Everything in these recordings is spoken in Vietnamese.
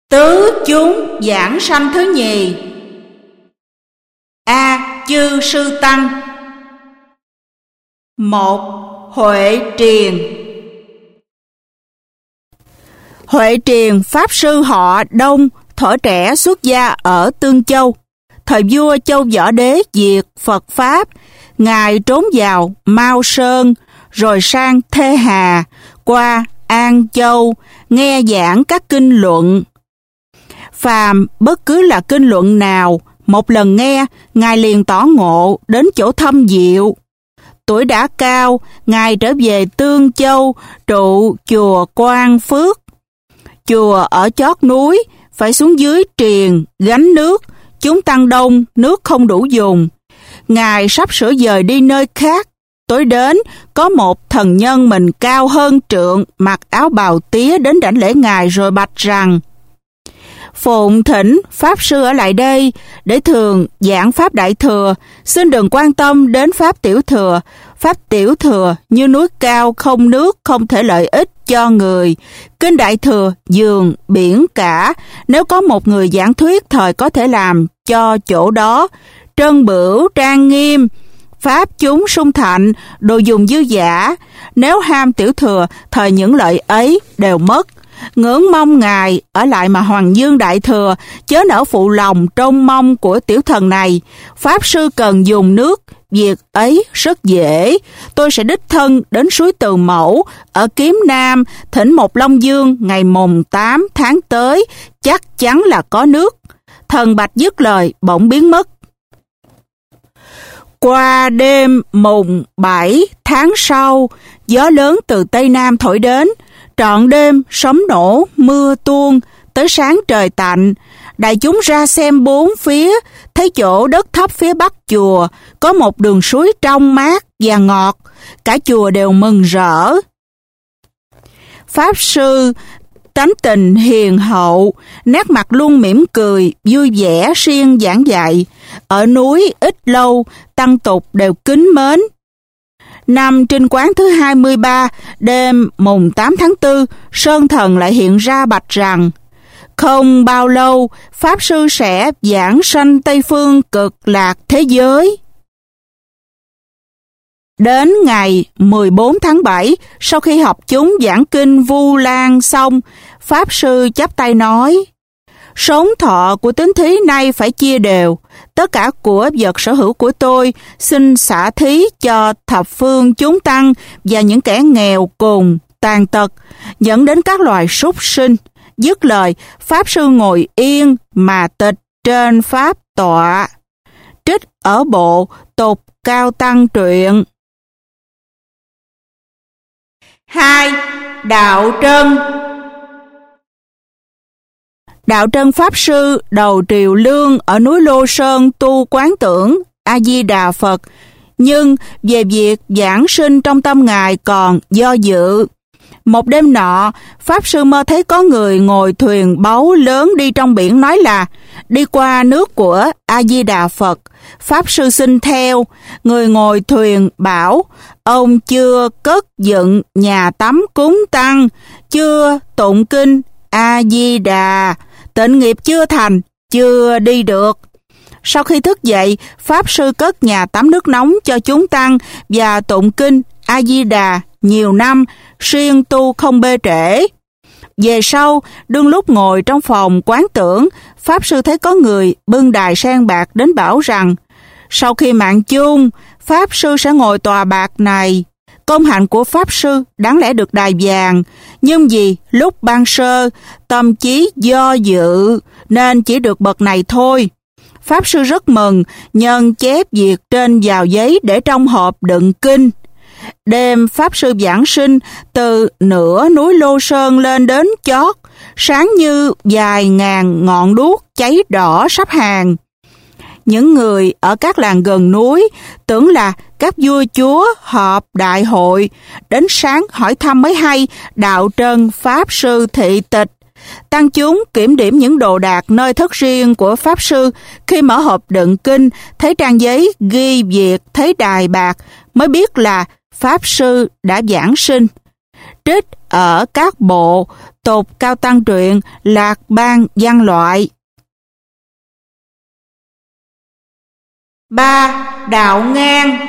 Tứ chúng giảng sanh thứ nhì. A. Chư sư tăng. 1. Huệ Triền. Huệ Triền pháp sư họ Đông, thuở trẻ xuất gia ở Tương Châu. Thời vua Châu Võ Đế diệt Phật Pháp, Ngài trốn vào Mao Sơn, rồi sang Thê Hà, qua An Châu, nghe giảng các kinh luận. Phàm bất cứ là kinh luận nào, một lần nghe, Ngài liền tỏ ngộ đến chỗ thâm diệu. Tuổi đã cao, Ngài trở về Tương Châu, trụ chùa Quang Phước. Chùa ở chót núi, phải xuống dưới triền, gánh nước, chúng tăng đông, nước không đủ dùng. Ngài sắp sửa dời đi nơi khác. Tối đến, có một thần nhân mình cao hơn trượng, mặc áo bào tía đến đảnh lễ Ngài rồi bạch rằng: Phụng thỉnh Pháp Sư ở lại đây, để thường giảng Pháp Đại Thừa, xin đừng quan tâm đến Pháp Tiểu Thừa. Pháp Tiểu Thừa như núi cao không nước, không thể lợi ích cho người. Kinh Đại Thừa dường biển cả, nếu có một người giảng thuyết thời có thể làm cho chỗ đó trân bửu trang nghiêm, Pháp chúng sung thạnh, đồ dùng dư dả. Nếu ham Tiểu Thừa, thời những lợi ấy đều mất. Ngưỡng mong Ngài ở lại mà Hoàng Dương Đại Thừa, chớ nỡ phụ lòng trông mong của tiểu thần này. Pháp Sư cần dùng nước, việc ấy rất dễ. Tôi sẽ đích thân đến suối Từ Mẫu ở Kiếm Nam, thỉnh một Long Dương ngày mùng 8 tháng tới, chắc chắn là có nước. Thần bạch dứt lời, bỗng biến mất. Qua đêm mùng 7 tháng sau, gió lớn từ Tây Nam thổi đến, trọn đêm sấm nổ, mưa tuôn, tới sáng trời tạnh. Đại chúng ra xem bốn phía, thấy chỗ đất thấp phía bắc chùa, có một đường suối trong mát và ngọt, cả chùa đều mừng rỡ. Pháp Sư tánh tình hiền hậu, nét mặt luôn mỉm cười, vui vẻ siêng giảng dạy. Ở núi ít lâu, tăng tục đều kính mến. Năm Trinh Quán thứ 23, đêm mùng 8 tháng 4, Sơn Thần lại hiện ra bạch rằng: Không bao lâu, Pháp Sư sẽ giảng sanh Tây Phương Cực Lạc thế giới. Đến ngày 14 tháng 7, sau khi học chúng giảng kinh Vu Lan xong, Pháp Sư chắp tay nói: Sống thọ của tín thí nay phải chia đều. Tất cả của vật sở hữu của tôi xin xả thí cho thập phương chúng tăng và những kẻ nghèo cùng, tàn tật, dẫn đến các loài súc sinh. Dứt lời, Pháp Sư ngồi yên mà tịch trên pháp tọa. Trích ở bộ Tục Cao Tăng truyện. 2. Đạo Trân. Đạo Trân Pháp Sư đầu triều Lương ở núi Lô Sơn tu quán tưởng A-di-đà Phật, nhưng về việc giảng sinh trong tâm Ngài còn do dự. Một đêm nọ, Pháp Sư mơ thấy có người ngồi thuyền báu lớn đi trong biển, nói là đi qua nước của A-di-đà Phật. Pháp Sư xin theo. Người ngồi thuyền bảo: Ông chưa cất dựng nhà tắm cúng tăng, chưa tụng kinh A-di-đà, tịnh nghiệp chưa thành, chưa đi được. Sau khi thức dậy, Pháp Sư cất nhà tắm nước nóng cho chúng tăng và tụng kinh A-di-đà nhiều năm, siêng tu không bê trễ. Về sau, đương lúc ngồi trong phòng quán tưởng, Pháp Sư thấy có người bưng đài sen bạc đến bảo rằng: Sau khi mạng chung, Pháp Sư sẽ ngồi tòa bạc này. Công hạnh của Pháp Sư đáng lẽ được đài vàng, nhưng vì lúc ban sơ, tâm trí do dự nên chỉ được bậc này thôi. Pháp Sư rất mừng, nhân chép việc trên vào giấy để trong hộp đựng kinh. Đêm Pháp Sư giảng sinh từ nửa núi Lô Sơn lên đến chót, sáng như vài ngàn ngọn đuốc cháy đỏ sắp hàng. Những người ở các làng gần núi tưởng là các vua chúa họp đại hội, đến sáng hỏi thăm mới hay Đạo Trân Pháp Sư thị tịch. Tăng chúng kiểm điểm những đồ đạc nơi thất riêng của Pháp Sư. Khi mở hộp đựng kinh, thấy trang giấy ghi việc, thấy đài bạc, mới biết là Pháp Sư đã giảng sinh. trích ở các bộ Tục Cao Tăng Truyện, Lạc Bang Văn Loại. 3. Đạo Ngang.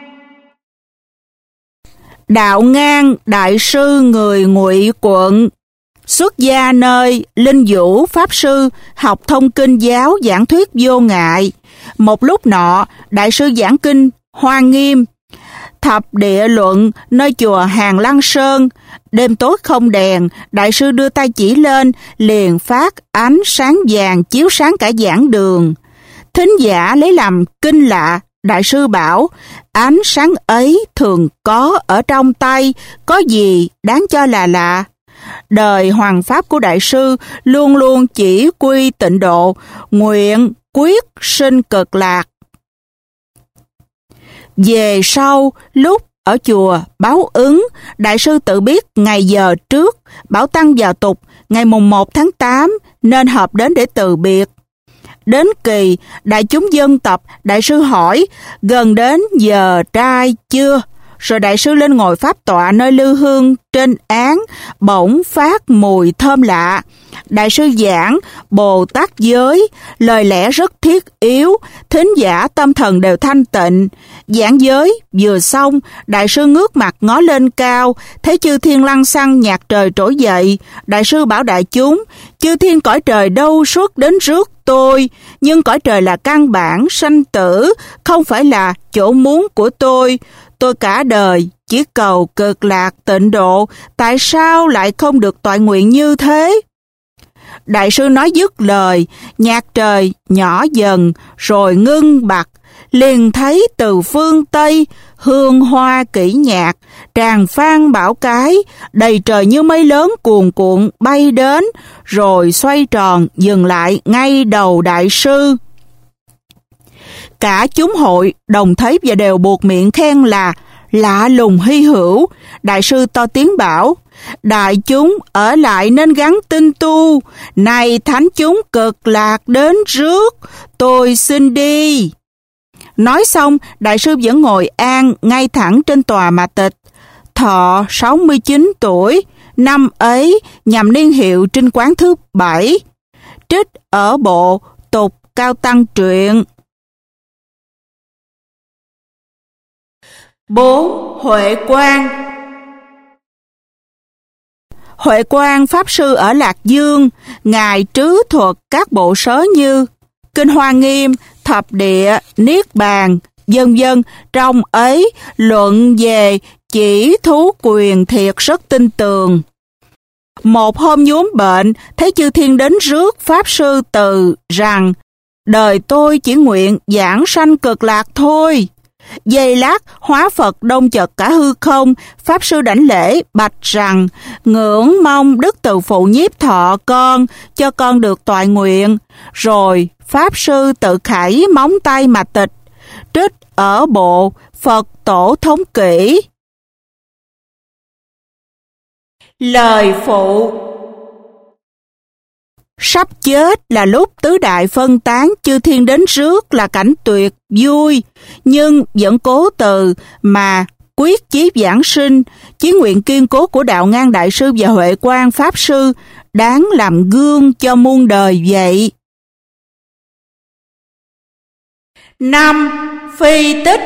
Đạo Ngang, đại sư người Ngụy Quận, xuất gia nơi Linh Vũ Pháp Sư, học thông kinh giáo giảng thuyết vô ngại. Một lúc nọ, đại sư giảng kinh Hoa Nghiêm, Thập Địa Luận nơi chùa Hàng Lăng Sơn. Đêm tối không đèn, đại sư đưa tay chỉ lên, liền phát ánh sáng vàng chiếu sáng cả giảng đường. Thính giả lấy làm kinh lạ. Đại sư bảo, ánh sáng ấy thường có ở trong tay, có gì đáng cho là lạ. Đời hoàng pháp của đại sư luôn luôn chỉ quy tịnh độ, nguyện quyết sinh cực lạc. Về sau, lúc ở chùa Báo Ứng, đại sư tự biết ngày giờ trước, bảo tăng vào tục ngày mùng 1 tháng 8 nên họp đến để từ biệt. Đến kỳ đại chúng dân tập, đại sư hỏi gần đến giờ trai chưa? Rồi đại sư lên ngồi pháp tọa nơi lư hương trên án, bỗng phát mùi thơm lạ. Đại sư giảng Bồ Tát giới, lời lẽ rất thiết yếu, thính giả tâm thần đều thanh tịnh. Giảng giới vừa xong, đại sư ngước mặt ngó lên cao, thấy chư thiên lăng xăng nhạc trời trỗi dậy. Đại sư bảo đại chúng, chư thiên cõi trời đâu suốt đến rước tôi, nhưng cõi trời là căn bản sanh tử, không phải là chỗ muốn của tôi. Tôi cả đời chỉ cầu cực lạc tịnh độ, tại sao lại không được toại nguyện như thế? Đại sư nói dứt lời, nhạc trời nhỏ dần rồi ngưng bặt, liền thấy từ phương Tây hương hoa kỹ nhạc, tràng phan bão cái, đầy trời như mây lớn cuồn cuộn bay đến, rồi xoay tròn dừng lại ngay đầu đại sư. Cả chúng hội đồng thấy và đều buộc miệng khen là lạ lùng hy hữu. Đại sư to tiếng bảo, đại chúng ở lại nên gắng tinh tu, này thánh chúng cực lạc đến rước, tôi xin đi. Nói xong, đại sư vẫn ngồi an ngay thẳng trên tòa mà tịch. Thọ 69 tuổi, năm ấy nhằm niên hiệu trinh quán thứ 7. Trích ở bộ Tục Cao Tăng Truyện. 4. Huệ Quang. Huệ Quang Pháp Sư ở Lạc Dương, Ngài trứ thuật các bộ sớ như Kinh Hoa Nghiêm, Thập Địa, Niết Bàn, vân vân. Trong ấy luận về chỉ thú quyền thiệt rất tin tường. Một hôm nhuốm bệnh, thấy chư thiên đến rước Pháp Sư từ rằng đời tôi chỉ nguyện giảng sanh cực lạc thôi. Giây lát hóa Phật đông chật cả hư không. Pháp Sư đảnh lễ bạch rằng ngưỡng mong đức từ phụ nhiếp thọ con, cho con được toại nguyện. Rồi Pháp Sư tự khải móng tay mà tịch. Trích ở bộ Phật Tổ Thống Kỷ. Lời phụ. Sắp chết là lúc tứ đại phân tán, chư thiên đến rước là cảnh tuyệt vui, nhưng vẫn cố từ mà quyết chí giảng sinh. Chí nguyện kiên cố của Đạo Ngang đại sư và Huệ Quang Pháp Sư đáng làm gương cho muôn đời vậy. 5. Phi Tích.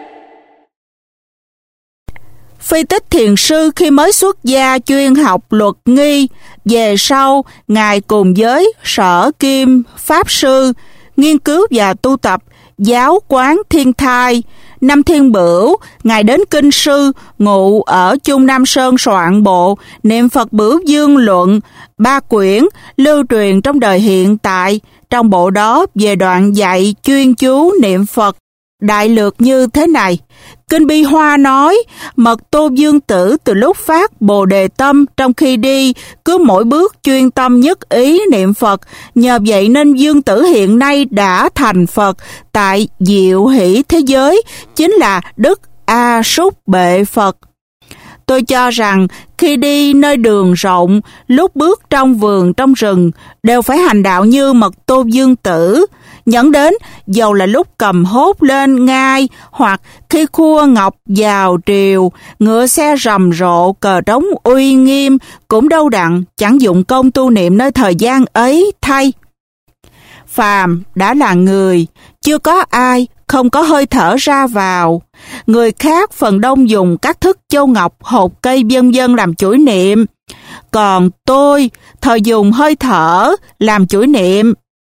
Phi Tích Thiền Sư khi mới xuất gia chuyên học luật nghi. Về sau, Ngài cùng với Sở Kim Pháp Sư nghiên cứu và tu tập giáo quán Thiên Thai. Năm Thiên Bửu, Ngài đến Kinh Sư, ngụ ở Trung Nam Sơn soạn bộ Niệm Phật Bửu Dương Luận, 3 quyển lưu truyền trong đời hiện tại. Trong bộ đó về đoạn dạy chuyên chú niệm Phật đại lược như thế này. Kinh Bi Hoa nói, Mật Tô Dương Tử từ lúc phát Bồ Đề Tâm trong khi đi, cứ mỗi bước chuyên tâm nhất ý niệm Phật. Nhờ vậy nên Dương Tử hiện nay đã thành Phật tại Diệu Hỷ thế giới, chính là Đức A Súc Bệ Phật. Tôi cho rằng khi đi nơi đường rộng, lúc bước trong vườn trong rừng, đều phải hành đạo như Mật Tô Dương Tử. Nhẫn đến, dầu là lúc cầm hốt lên ngai, hoặc khi khua ngọc vào triều, ngựa xe rầm rộ, cờ trống uy nghiêm, cũng đâu đặng, chẳng dụng công tu niệm nơi thời gian ấy thay. Phàm đã là người, chưa có ai không có hơi thở ra vào. Người khác phần đông dùng các thức châu ngọc, hột cây vân vân làm chuỗi niệm. Còn tôi, thời dùng hơi thở làm chuỗi niệm.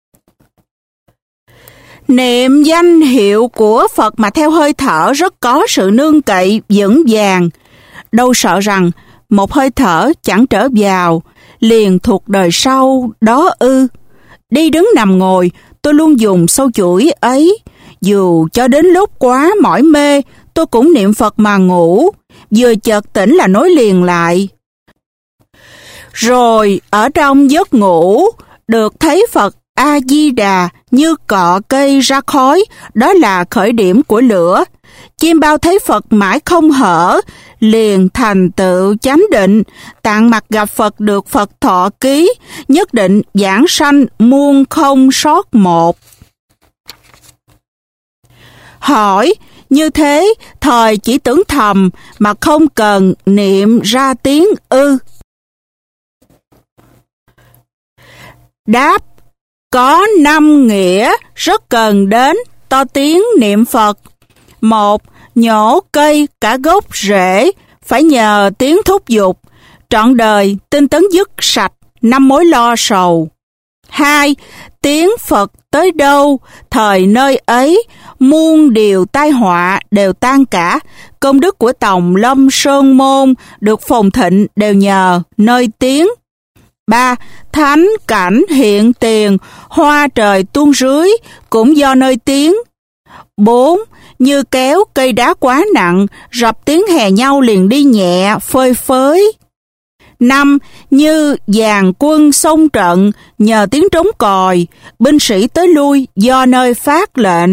Niệm danh hiệu của Phật mà theo hơi thở rất có sự nương cậy vững vàng. Đâu sợ rằng một hơi thở chẳng trở vào, liền thuộc đời sau đó ư. Đi đứng nằm ngồi, tôi luôn dùng sâu chuỗi ấy. Dù cho đến lúc quá mỏi mê, tôi cũng niệm Phật mà ngủ. Vừa chợt tỉnh là nối liền lại. Rồi ở trong giấc ngủ, được thấy Phật A-di-đà như cọ cây ra khói, đó là khởi điểm của lửa. Chim bao thấy Phật mãi không hở, liền thành tựu chánh định, tạng mặt gặp Phật được Phật thọ ký, nhất định giảng sanh muôn không sót một. Hỏi, như thế, thời chỉ tưởng thầm mà không cần niệm ra tiếng ư? Đáp, có 5 nghĩa rất cần đến to tiếng niệm Phật. 1. Nhổ cây cả gốc rễ, phải nhờ tiếng thúc giục, trọn đời tinh tấn dứt sạch 5 mối lo sầu. 2. Tiếng Phật tới đâu, thời nơi ấy, muôn điều tai họa đều tan cả. Công đức của Tòng Lâm Sơn Môn được phồn thịnh đều nhờ nơi tiếng. 3. Thánh cảnh hiện tiền, hoa trời tuôn rưới cũng do nơi tiếng. 4. Như kéo cây đá quá nặng, rập tiếng hè nhau liền đi nhẹ, phơi phới. 5. Như dàn quân xông trận, nhờ tiếng trống còi, binh sĩ tới lui do nơi phát lệnh.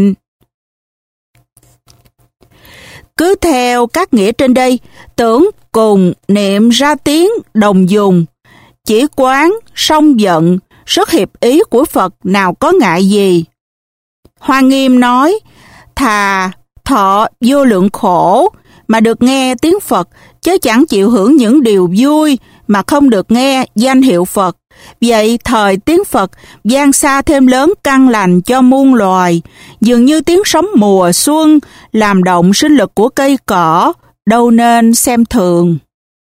Cứ theo các nghĩa trên đây, tưởng cùng niệm ra tiếng đồng dùng, chỉ quán, song giận, rất hiệp ý của Phật nào có ngại gì. Hoa Nghiêm nói, thà thọ vô lượng khổ mà được nghe tiếng Phật, chứ chẳng chịu hưởng những điều vui mà không được nghe danh hiệu Phật. Vậy thời tiếng Phật vang xa thêm lớn căn lành cho muôn loài, dường như tiếng sóng mùa xuân làm động sinh lực của cây cỏ, đâu nên xem thường.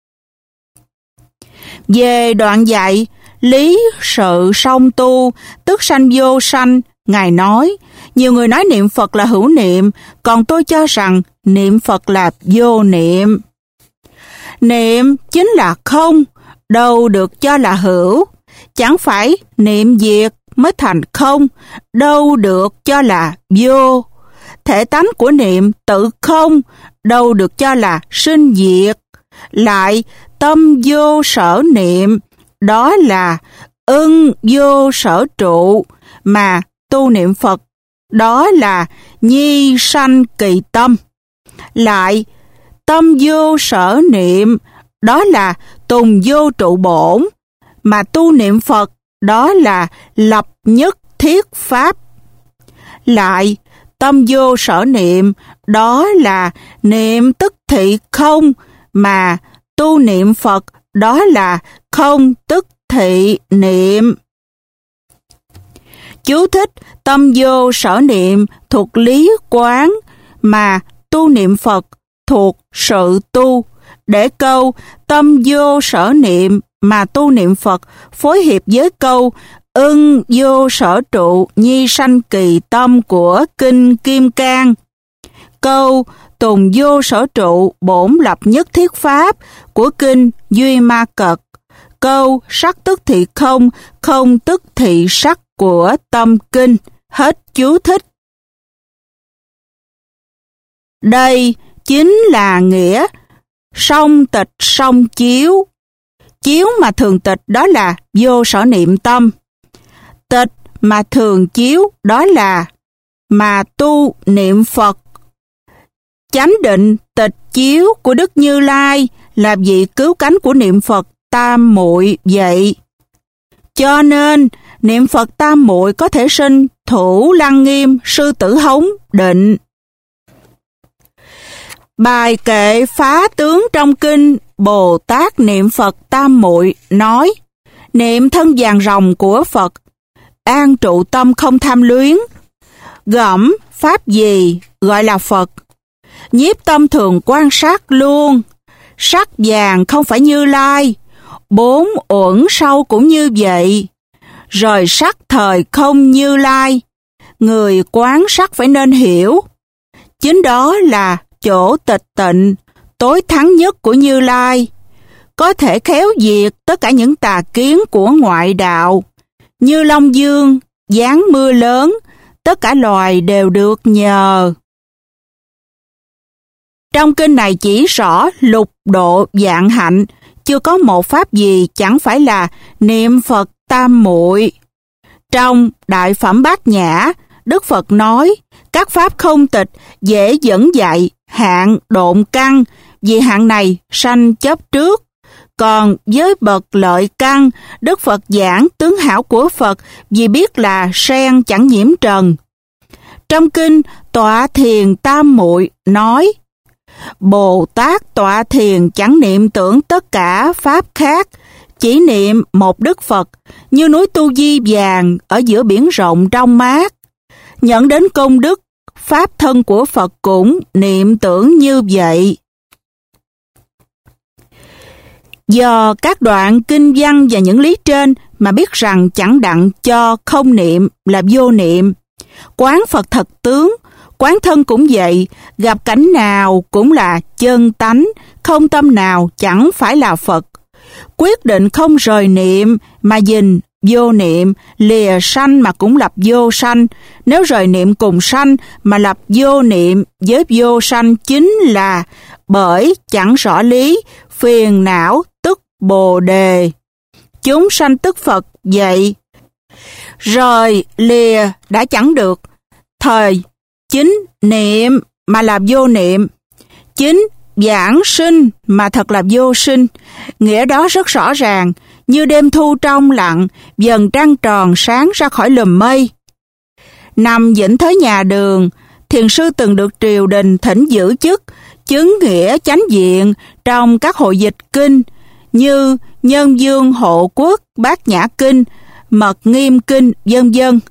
Về đoạn dạy lý sự song tu, tức sanh vô sanh, Ngài nói, nhiều người nói niệm Phật là hữu niệm, còn tôi cho rằng niệm Phật là vô niệm. Niệm chính là không, đâu được cho là hữu. Chẳng phải niệm diệt mới thành không, đâu được cho là vô. Thể tánh của niệm tự không, đâu được cho là sinh diệt. Lại tâm vô sở niệm, đó là ưng vô sở trụ, mà tu niệm Phật, đó là nhi sanh kỳ tâm. Lại tâm vô sở niệm, đó là tùng vô trụ bổn, mà tu niệm Phật, đó là lập nhất thiết pháp. Lại tâm vô sở niệm, đó là niệm tức thị không, mà tu niệm Phật, đó là không tức thị niệm. Chú thích, tâm vô sở niệm thuộc lý quán, mà tu niệm Phật thuộc sự tu. Để câu tâm vô sở niệm mà tu niệm Phật phối hợp với câu ưng vô sở trụ nhi sanh kỳ tâm của Kinh Kim Cang, câu tùng vô sở trụ bổn lập nhất thiết pháp của Kinh Duy Ma Cật, câu sắc tức thị không, không tức thị sắc của Tâm Kinh. Hết chú thích. Đây chính là nghĩa song tịch song chiếu. Chiếu mà thường tịch đó là vô sở niệm tâm. Tịch mà thường chiếu đó là mà tu niệm Phật. Chánh định tịch chiếu của Đức Như Lai là vị cứu cánh của niệm Phật tam muội vậy. Cho nên niệm Phật tam muội có thể sinh Thủ Lăng Nghiêm, Sư Tử Hống, Định. Bài kệ phá tướng trong kinh Bồ Tát niệm Phật Tam Muội nói: niệm thân vàng rồng của Phật, an trụ tâm không tham luyến. Gẫm pháp gì gọi là Phật, nhiếp tâm thường quan sát luôn. Sắc vàng không phải Như Lai, bốn uẩn sâu cũng như vậy. Rời sắc thời không Như Lai, người quán sắc phải nên hiểu. Chính đó là chỗ tịch tịnh, tối thắng nhất của Như Lai, có thể khéo diệt tất cả những tà kiến của ngoại đạo. Như Long Dương, giáng mưa lớn, tất cả loài đều được nhờ. Trong kinh này chỉ rõ lục độ vạn hạnh, chưa có một pháp gì chẳng phải là niệm Phật Tam Muội. Trong Đại Phẩm Bát Nhã, Đức Phật nói, các pháp không tịch dễ dẫn dạy hạng độn căn, vì hạng này sanh chấp trước. Còn với bậc lợi căn, Đức Phật giảng tướng hảo của Phật vì biết là sen chẳng nhiễm trần. Trong kinh Tọa Thiền Tam Muội nói, Bồ Tát tọa thiền chẳng niệm tưởng tất cả pháp khác, chỉ niệm một Đức Phật, như núi Tu Di vàng ở giữa biển rộng trong mát. Nhận đến công đức, pháp thân của Phật cũng niệm tưởng như vậy. Do các đoạn kinh văn và những lý trên mà biết rằng chẳng đặng cho không niệm là vô niệm. Quán Phật thật tướng, quán thân cũng vậy, gặp cảnh nào cũng là chân tánh, không tâm nào chẳng phải là Phật. Quyết định không rời niệm mà gìn vô niệm, lìa sanh mà cũng lập vô sanh. Nếu rời niệm cùng sanh mà lập vô niệm với vô sanh chính là bởi chẳng rõ lý, phiền não tức Bồ Đề. Chúng sanh tức Phật vậy. Rời lìa đã chẳng được. Thời chính niệm mà là vô niệm, chính giảng sinh mà thật là vô sinh. Nghĩa đó rất rõ ràng, như đêm thu trong lặng, dần trăng tròn sáng ra khỏi lùm mây. Nằm Vĩnh Thới Nhà Đường, thiền sư từng được triều đình thỉnh giữ chức, chứng nghĩa chánh viện trong các hội dịch kinh như Nhân Dương Hộ Quốc, Bát Nhã Kinh, Mật Nghiêm Kinh, vân vân.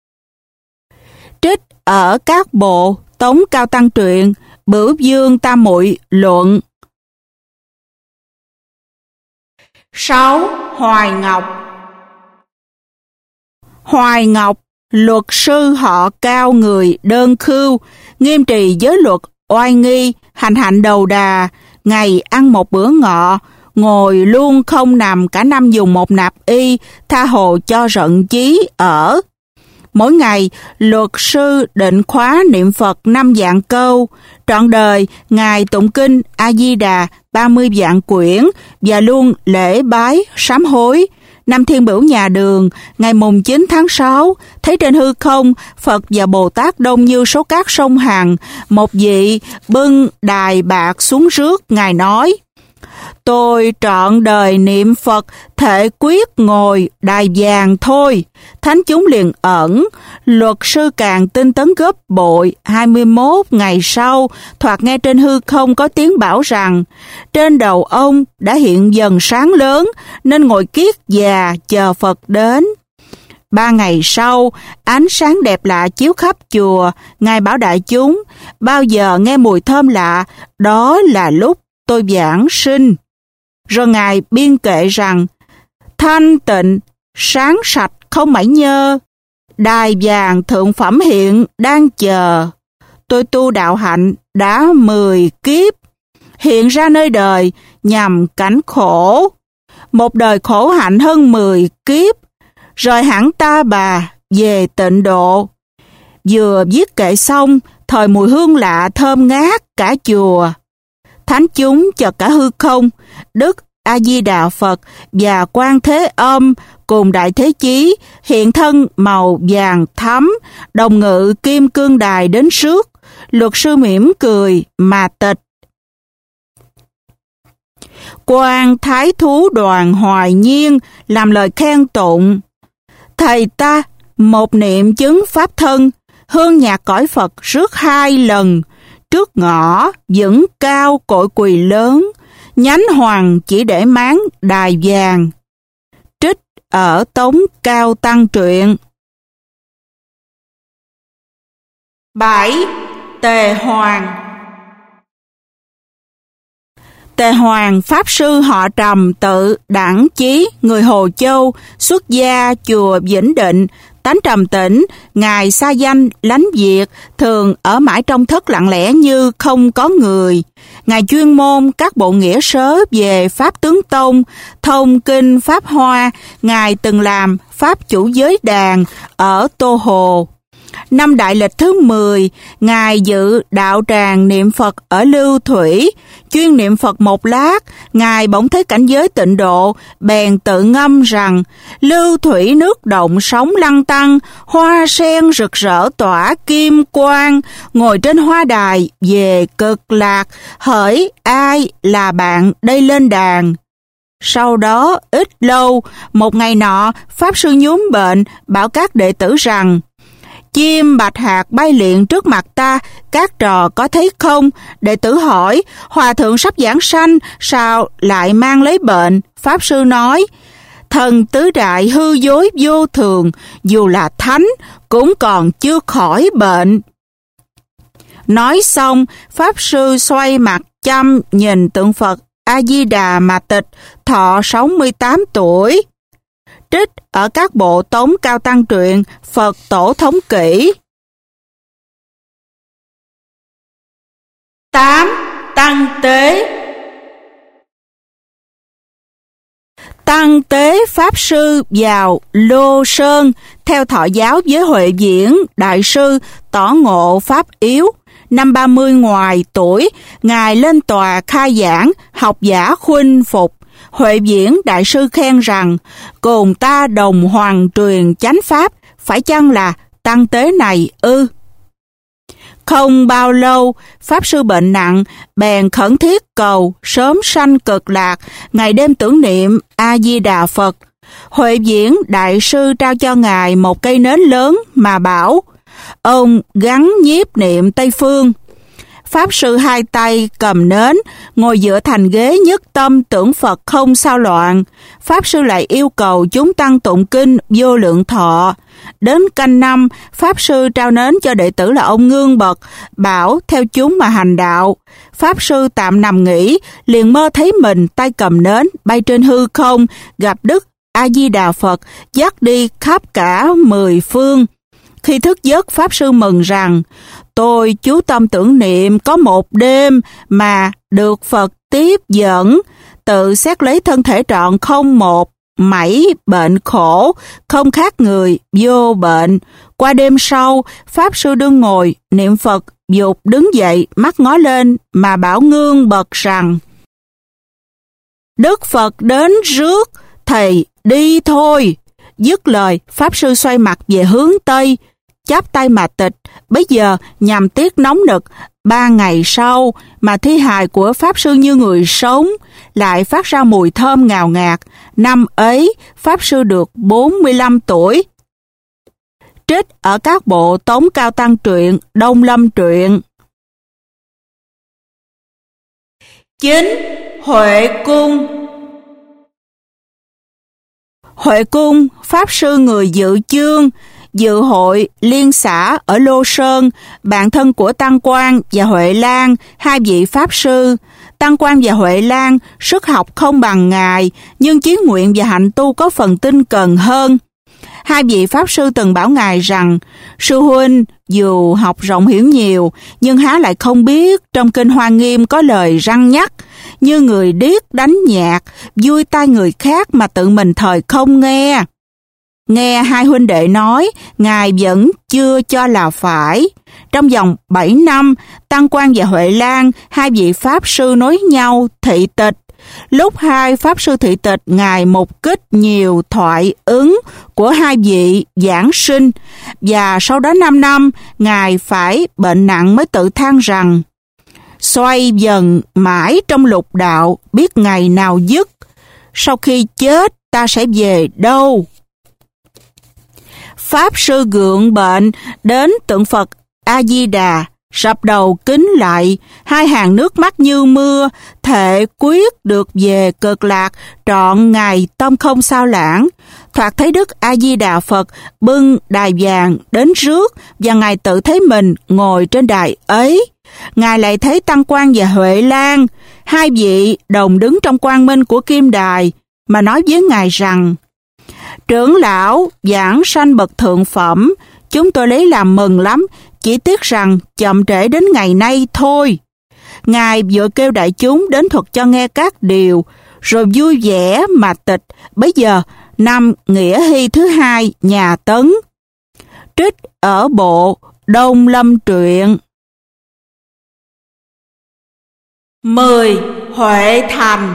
Trích ở các bộ Tống Cao Tăng Truyện, Bửu Dương Tam Muội Luận. 6. Hoài Ngọc. Hoài Ngọc, luật sư họ Cao người đơn khưu, nghiêm trì giới luật oai nghi, hành hạnh đầu đà, ngày ăn một bữa ngọ, ngồi luôn không nằm, cả năm dùng một nạp y, tha hồ cho rận chí ở. Mỗi ngày, luật sư định khóa niệm Phật 5 vạn câu, trọn đời Ngài tụng kinh A-di-đà 30 vạn quyển và luôn lễ bái sám hối. Năm Thiên Bửu Nhà Đường, ngày mùng 9 tháng 6, thấy trên hư không, Phật và Bồ Tát đông như số cát sông Hằng, một vị bưng đài bạc xuống rước. Ngài nói, tôi trọn đời niệm Phật, thể quyết ngồi đài vàng thôi. Thánh chúng liền ẩn, luật sư càng tinh tấn gấp bội. 21 ngày sau, thoạt nghe trên hư không có tiếng bảo rằng, trên đầu ông đã hiện dần sáng lớn, nên ngồi kiết già chờ Phật đến. 3 ngày sau, ánh sáng đẹp lạ chiếu khắp chùa. Ngài bảo đại chúng, bao giờ nghe mùi thơm lạ, đó là lúc tôi giảng sinh. Rồi Ngài biên kệ rằng, thanh tịnh, sáng sạch không mảy nhơ, đài vàng thượng phẩm hiện đang chờ. Tôi tu đạo hạnh đã 10 kiếp, hiện ra nơi đời nhằm cảnh khổ. Một đời khổ hạnh hơn 10 kiếp, rồi hẳn ta bà về tịnh độ. Vừa viết kệ xong, thời mùi hương lạ thơm ngát cả chùa. Thánh chúng chợt cả hư không, Đức A-di-đà Phật và Quan Thế Âm cùng Đại Thế Chí hiện thân màu vàng thắm, đồng ngự kim cương đài đến rước. Luật sư mỉm cười mà tịch. Quan Thái Thú Đoàn Hoài Nhiên làm lời khen tụng, thầy ta Một niệm chứng pháp thân, hương nhạc cõi Phật rước 2 lần, trước ngõ vững cao cội quỳ lớn, nhánh hoàng chỉ để máng đài vàng. Trích ở Tống Cao Tăng Truyện. 7. Tề Hoàng. Tề Hoàng Pháp Sư họ Trầm, tự Đẳng Chí, người Hồ Châu, xuất gia chùa Vĩnh Định, tánh trầm tĩnh. Ngài xa danh lánh việc, thường ở mãi trong thất lặng lẽ như không có người. Ngài chuyên môn các bộ nghĩa sớ về Pháp Tướng Tông, thông kinh Pháp Hoa. Ngài từng làm Pháp chủ giới đàn ở Tô Hồ. Năm Đại Lịch thứ 10, Ngài dự đạo tràng niệm Phật ở Lưu Thủy, chuyên niệm Phật một lát. Ngài bỗng thấy cảnh giới tịnh độ, bèn tự ngâm rằng: Lưu Thủy nước động sóng lăn tăng, hoa sen rực rỡ tỏa kim quang, ngồi trên hoa đài về cực lạc, hỡi ai là bạn đây lên đàn. Sau đó ít lâu, một ngày nọ, Pháp Sư nhúm bệnh, bảo các đệ tử rằng: Chim bạch hạc bay liệng trước mặt ta, các trò có thấy không? Đệ tử hỏi: Hòa thượng sắp giảng sanh, sao lại mang lấy bệnh? Pháp Sư nói: Thần tứ đại hư dối vô thường, dù là thánh cũng còn chưa khỏi bệnh. Nói xong, Pháp Sư xoay mặt chăm nhìn tượng Phật A-di-đà mà tịch, thọ 68 tuổi. Trích ở các bộ Tống Cao Tăng Truyện, Phật Tổ Thống Kỷ. 8. Tăng Tế. Tăng Tế Pháp Sư vào Lô Sơn, theo thọ giáo với Huệ Viễn Đại Sư, tỏ ngộ Pháp yếu. Năm 30 ngoài tuổi, Ngài lên tòa khai giảng, học giả khuynh phục. Huệ Viễn Đại Sư khen rằng: Cùng ta đồng hoàng truyền chánh pháp, phải chăng là Tăng Tế này ư? Không bao lâu, Pháp Sư bệnh nặng, bèn khẩn thiết cầu sớm sanh cực lạc, ngày đêm tưởng niệm A-di-đà Phật. Huệ Viễn Đại Sư trao cho Ngài một cây nến lớn mà bảo: Ông gắn nhiếp niệm Tây Phương. Pháp Sư hai tay cầm nến, ngồi dựa thành ghế nhất tâm tưởng Phật không sao loạn. Pháp Sư lại yêu cầu chúng tăng tụng kinh Vô Lượng Thọ. Đến canh 5, Pháp Sư trao nến cho đệ tử là ông Ngương Bật, bảo theo chúng mà hành đạo. Pháp Sư tạm nằm nghỉ, liền mơ thấy mình tay cầm nến bay trên hư không, gặp Đức A-di-đà Phật dắt đi khắp cả 10 phương. Khi thức giấc, Pháp Sư mừng rằng: Tôi chú tâm tưởng niệm có một đêm mà được Phật tiếp dẫn, tự xét lấy thân thể trọn không một mảy bệnh khổ, không khác người vô bệnh. Qua đêm sau, Pháp Sư đương ngồi niệm Phật, dục đứng dậy, mắt ngó lên mà bảo Ngương Bật rằng: Đức Phật đến rước, thầy đi thôi. Dứt lời, Pháp Sư xoay mặt về hướng Tây, chắp tay mà tịch. Bấy giờ nhằm tiết nóng nực, 3 ngày sau mà thi hài của Pháp Sư như người sống, lại phát ra mùi thơm ngào ngạt. Năm ấy, Pháp Sư được 45 tuổi. Trích ở các bộ Tống Cao Tăng Truyện, Đông Lâm Truyện. 9. Huệ Cung. Huệ Cung, Pháp Sư người dự chương, dự hội liên xã ở Lô Sơn, bạn thân của Tăng Quang và Huệ Lan, hai vị Pháp Sư. Tăng Quang và Huệ Lan sức học không bằng Ngài, nhưng chí nguyện và hạnh tu có phần tinh cần hơn. Hai vị Pháp Sư từng bảo Ngài rằng: Sư huynh dù học rộng hiểu nhiều, nhưng há lại không biết trong kinh Hoa Nghiêm có lời răn nhắc: như người điếc đánh nhạc, vui tai người khác mà tự mình thời không nghe. Nghe hai huynh đệ nói, Ngài vẫn chưa cho là phải. Trong vòng 7 năm, Tăng Quang và Huệ Lan, hai vị Pháp Sư nối nhau thị tịch. Lúc hai Pháp Sư thị tịch, Ngài mục kích nhiều thoại ứng của hai vị giảng sinh, và sau đó 5 năm, Ngài phải bệnh nặng mới tự than rằng: xoay dần mãi trong lục đạo, biết ngày nào dứt, sau khi chết ta sẽ về đâu? Pháp sư gượng bệnh đến tượng Phật A-di-đà, sập đầu kính lạy, hai hàng nước mắt như mưa, thệ quyết được về Cực Lạc trọn ngày tâm không sao lãng. Thoạt thấy Đức A-di-đà Phật bưng đài vàng đến rước và Ngài tự thấy mình ngồi trên đài ấy. Ngài lại thấy Tăng Quang và Huệ Lan, hai vị đồng đứng trong quang minh của kim đài, mà nói với Ngài rằng: Trưởng lão giảng sanh bậc thượng phẩm, chúng tôi lấy làm mừng lắm, chỉ tiếc rằng chậm trễ đến ngày nay thôi. Ngài vừa kêu đại chúng đến thuật cho nghe các điều, rồi vui vẻ mà tịch. Bấy giờ năm Nghĩa Hy thứ hai nhà Tấn. Trích ở bộ Đông Lâm Truyện. 10. Huệ Thành.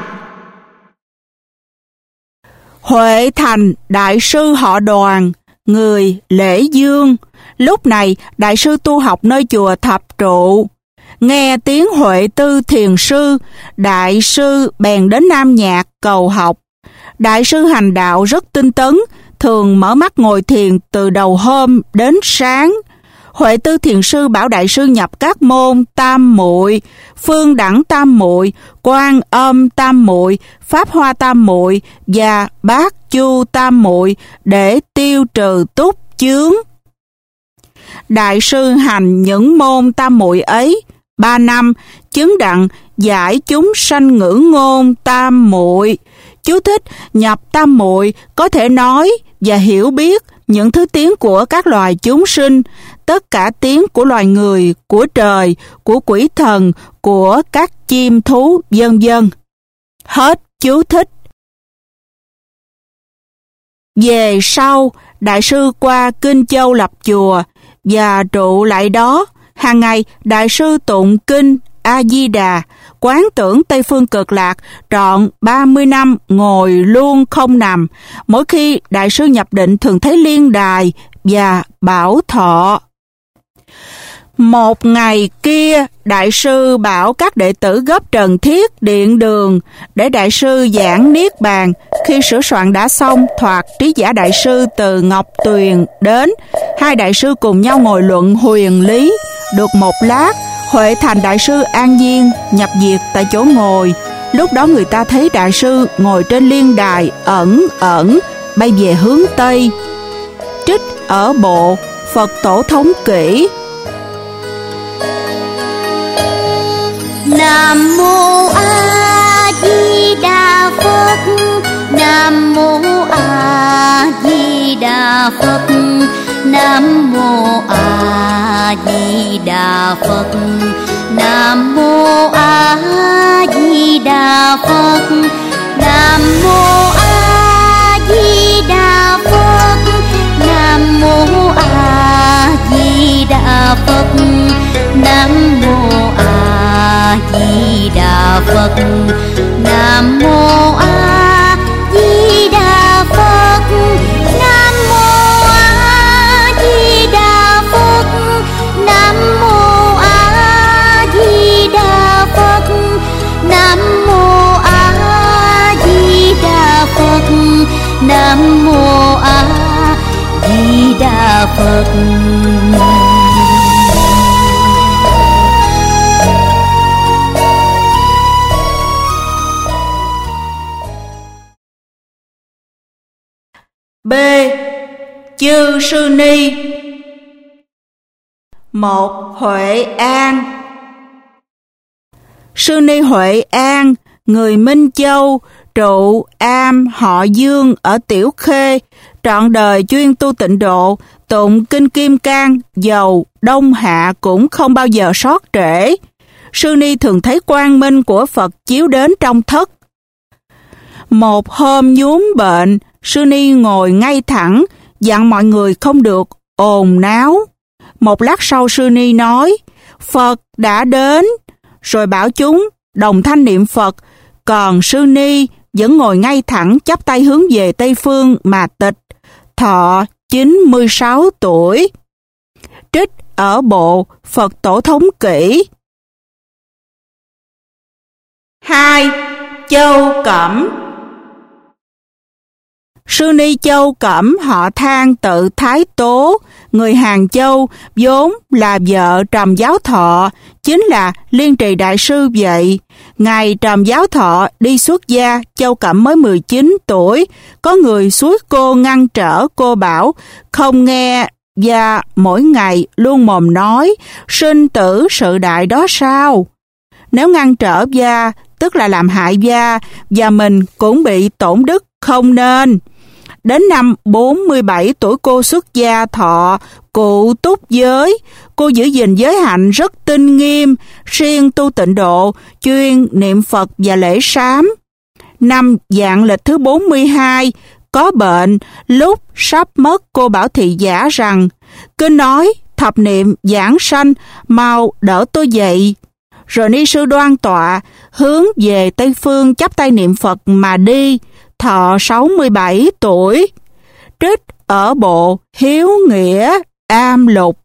Huệ Thành đại sư họ Đoàn, người Lễ Dương. Lúc này đại sư tu học nơi chùa Thập Trụ. Nghe tiếng Huệ Tư thiền sư, đại sư bèn đến Nam Nhạc cầu học. Đại sư hành đạo rất tinh tấn, thường mở mắt ngồi thiền từ đầu hôm đến sáng. Huệ Tư thiền sư bảo đại sư nhập các môn Tam Muội, Phương Đẳng Tam Muội, Quan Âm Tam Muội, Pháp Hoa Tam Muội và Bát Chu Tam Muội để tiêu trừ túc chướng. Đại sư hành những môn Tam Muội ấy 3 năm, chứng đặng giải chúng sanh ngữ ngôn Tam Muội. Chú thích: nhập Tam Muội có thể nói và hiểu biết những thứ tiếng của các loài chúng sinh, tất cả tiếng của loài người, của trời, của quỷ thần, của các chim thú, vân vân. Hết chú thích. Về sau, đại sư qua Kinh Châu lập chùa và trụ lại đó. Hàng ngày, đại sư tụng kinh A-di-đà, quán tưởng Tây Phương Cực Lạc trọn 30 năm ngồi luôn không nằm. Mỗi khi đại sư nhập định thường thấy liên đài và bảo thọ. Một ngày kia, đại sư bảo các đệ tử gấp trần thiết điện đường để đại sư giảng niết bàn. Khi sửa soạn đã xong, thoạt trí giả đại sư từ Ngọc Tuyền đến. Hai đại sư cùng nhau ngồi luận huyền lý. Được một lát, Huệ Thành đại sư an nhiên nhập diệt tại chỗ ngồi. Lúc đó người ta thấy đại sư ngồi trên liên đài ẩn ẩn bay về hướng Tây. Trích ở bộ Phật Tổ Thống Kỷ. Nam mô A Di Đà Phật. Nam mô A Di Đà Phật. Nam mô A Di Đà Phật. Nam mô A Di Đà Phật. Nam mô A Di Đà Phật. Nam mô A Di Đà Phật. Nam mô A Di Đà Phật. Nam mô A Di Đà Phật. Nam mô A Di Đà Phật. Nam mô A Di Đà Phật. Nam mô A Di Đà Phật. Nam mô A Di Đà Phật. B. Chư Sư Ni. 1. Huệ An. Sư Ni Huệ An, người Minh Châu, trụ am họ Dương ở Tiểu Khê, trọn đời chuyên tu tịnh độ, tụng kinh Kim Cang, dầu đông hạ cũng không bao giờ sót trễ. Sư Ni thường thấy quang minh của Phật chiếu đến trong thất. Một hôm nhúm bệnh, Sư Ni ngồi ngay thẳng, dặn mọi người không được ồn náo. Một lát sau Sư Ni nói, Phật đã đến, rồi bảo chúng đồng thanh niệm Phật, còn Sư Ni vẫn ngồi ngay thẳng chắp tay hướng về Tây Phương mà tịch, thọ 96 tuổi. Trích ở bộ Phật Tổ Thống Kỷ. 2. Châu Cẩm. Sư Ni Châu Cẩm họ Thang tự Thái Tố, người Hàng Châu, vốn là vợ Trầm Giáo Thọ, chính là Liên Trì Đại Sư vậy. Ngày Trầm Giáo Thọ đi xuất gia, Châu Cẩm mới 19 tuổi, có người suối cô ngăn trở, cô bảo không nghe và mỗi ngày luôn mồm nói sinh tử sự đại đó sao. Nếu ngăn trở gia, tức là làm hại gia, và mình cũng bị tổn đức, không nên. Đến năm 47 tuổi cô xuất gia thọ cụ túc giới. Cô giữ gìn giới hạnh rất tinh nghiêm, siêng tu tịnh độ, chuyên niệm Phật và lễ sám. Năm vạn lịch thứ 42, có bệnh, lúc sắp mất cô bảo thị giả rằng kinh nói thập niệm giảng sanh, mau đỡ tôi dậy. Rồi ni sư đoan tọa, hướng về Tây Phương chắp tay niệm Phật mà đi, thọ 67 tuổi. Trích ở bộ Hiếu Nghĩa Am Lục.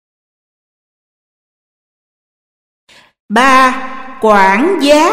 3. Quảng Giác.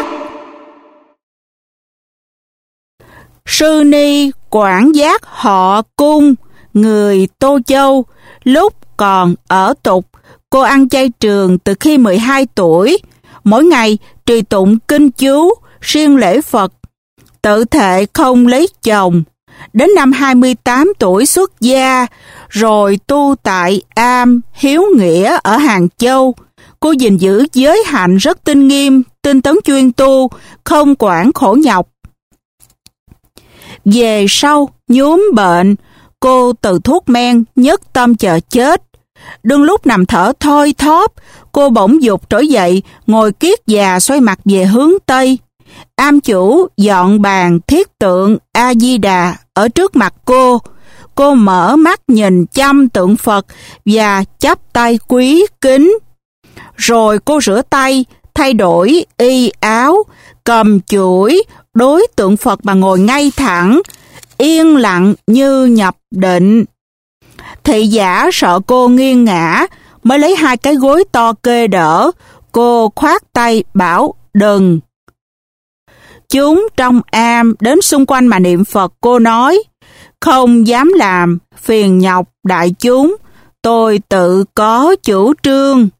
Sư Ni Quảng Giác họ Cung, người Tô Châu, lúc còn ở Tục, cô ăn chay trường từ khi 12 tuổi, mỗi ngày trì tụng kinh chú, siêng lễ Phật, tự thệ không lấy chồng. Đến năm 28 tuổi xuất gia, rồi tu tại Am Hiếu Nghĩa ở Hàng Châu. Cô gìn giữ giới hạnh rất tinh nghiêm, tinh tấn chuyên tu, không quản khổ nhọc. Về sau, nhuốm bệnh, cô từ thuốc men nhất tâm chờ chết. Đương lúc nằm thở thoi thóp, cô bỗng dục trỗi dậy, ngồi kiết già xoay mặt về hướng Tây. Am chủ dọn bàn thiết tượng A-di-đà ở trước mặt cô. Cô mở mắt nhìn chăm tượng Phật và chắp tay quý kính. Rồi cô rửa tay, thay đổi y áo, cầm chuỗi, đối tượng Phật mà ngồi ngay thẳng, yên lặng như nhập định. Thị giả sợ cô nghiêng ngã, mới lấy 2 cái gối to kê đỡ. Cô khoát tay bảo đừng. Chúng trong am đến xung quanh mà niệm Phật. Cô nói, không dám làm phiền nhọc đại chúng, tôi tự có chủ trương.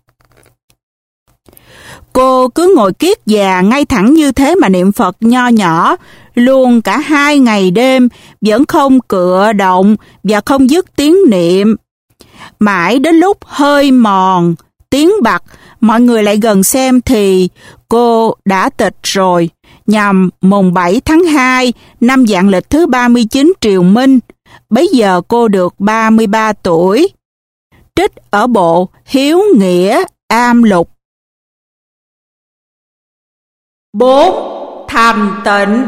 Cô cứ ngồi kiết già ngay thẳng như thế mà niệm Phật nho nhỏ, luôn cả 2 ngày đêm, vẫn không cựa động và không dứt tiếng niệm. Mãi đến lúc hơi mòn, tiếng bặt, mọi người lại gần xem thì cô đã tịch rồi. Nhằm mùng 7 tháng 2 năm vạn lịch thứ 39 Triều Minh, bấy giờ cô được 33 tuổi. Trích ở bộ Hiếu Nghĩa Am Lục. 4. Thành Tịnh.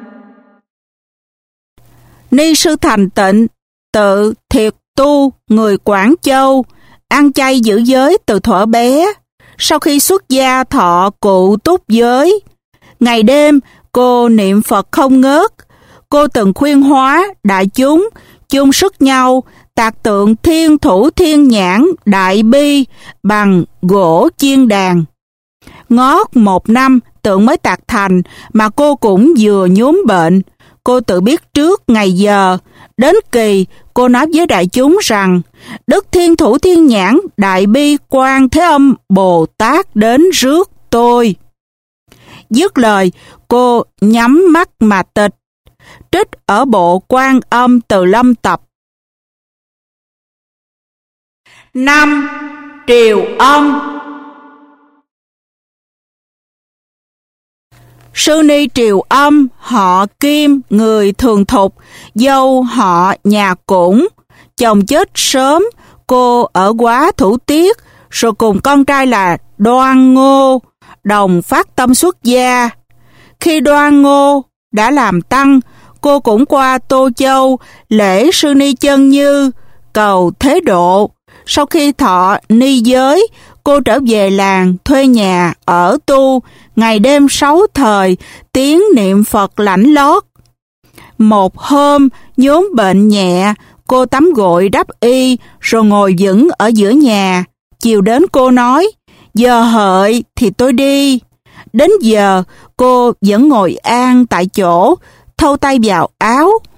Ni sư Thành Tịnh, tự Thiệt Tu, người Quảng Châu, ăn chay giữ giới từ thuở bé. Sau khi xuất gia thọ cụ túc giới, ngày đêm cô niệm Phật không ngớt. Cô từng khuyên hóa đại chúng chung sức nhau tạc tượng Thiên Thủ Thiên Nhãn Đại Bi bằng gỗ chiên đàn. Ngót 1 năm tượng mới tạc thành mà cô cũng vừa nhuốm bệnh. Cô tự biết trước ngày giờ. Đến kỳ, cô nói với đại chúng rằng Đức Thiên Thủ Thiên Nhãn Đại Bi Quan Thế Âm Bồ Tát đến rước tôi. Dứt lời, cô nhắm mắt mà tịch. Trích ở bộ Quan Âm Từ Lâm Tập. 5. Triều Âm. Sư Ni Triều Âm họ Kim, người Thường Thục, dâu họ Nhà Cũng. Chồng chết sớm, cô ở Quá Thủ Tiết, rồi cùng con trai là Đoan Ngô đồng phát tâm xuất gia. Khi Đoan Ngô đã làm tăng, cô cũng qua Tô Châu lễ Sư Ni Chân Như cầu thế độ. Sau khi thọ ni giới, cô trở về làng thuê nhà ở tu, ngày đêm 6 thời, tiếng niệm Phật lãnh lót. Một hôm, nhốn bệnh nhẹ, cô tắm gội đắp y, rồi ngồi vững ở giữa nhà. Chiều đến cô nói, giờ hợi thì tôi đi. Đến giờ, cô vẫn ngồi an tại chỗ, thâu tay vào áo,